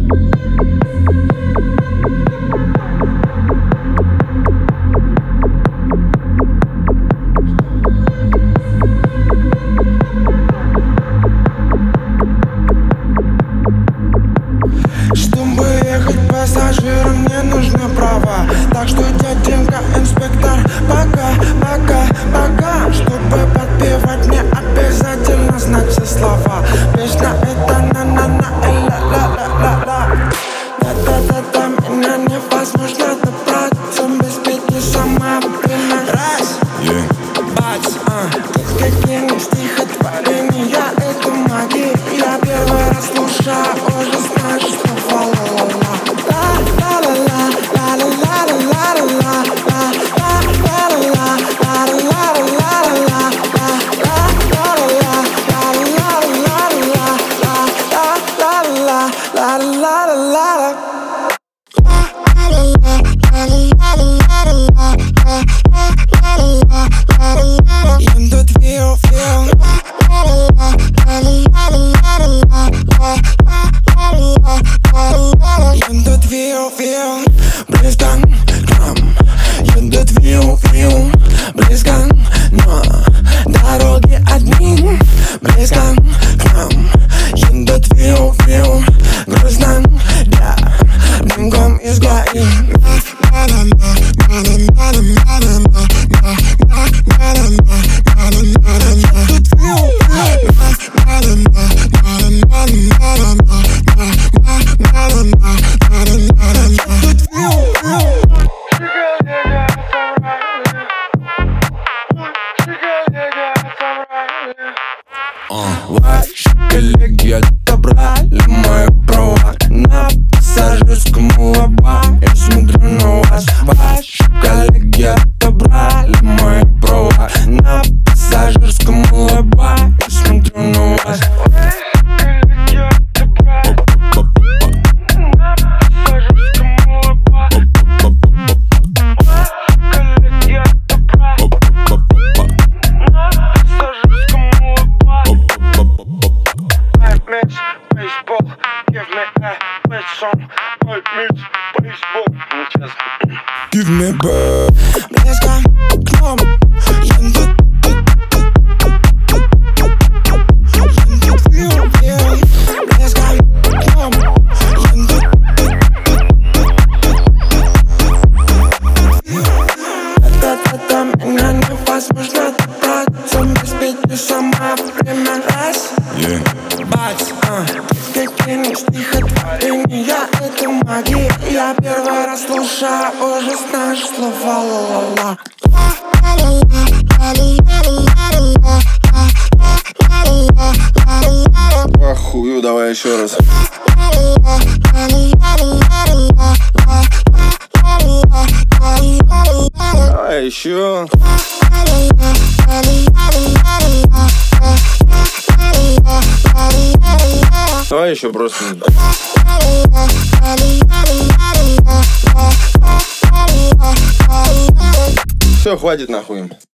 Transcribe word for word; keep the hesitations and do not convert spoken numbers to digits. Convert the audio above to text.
Чтобы ехать пассажиром, мне нужны права. Так что, дяденька инспектор, пока, пока, пока. Чтобы подпевать, мне обязательно знать все слова. Песня это на-на-на, ла-ла-ла-ла-ла. Да-да-да-да, меня невозможно добраться без песни сама время. Раз, бац, а. Какие стихотворения, это магия. Я первый раз слушаю, уже знаешь, что ла-ла-ла-ла. Близко к нам едут виу-виу. Близко, но дороги одни. Близко к нам едут виу-виу. Грустно, да, дымком изгорим. Ваши коллеги отобрали мои права на пассажирском лоба. Я смотрю на вас. Ваши коллеги отобрали мои права на пассажирском лоба. Я смотрю на вас. Give me back. Близко к нам едут едут виу-виу. Близко к нам едут. Да-да-да, меня невозможно добраться без песни сама время. Раз, бац, а. Какие стихотворения, это магия. Я первый раз слушаю, уже знаешь слова ла-ла-ла. Ахую, давай еще раз. Давай еще. Давай еще просто. Все, хватит нахуй.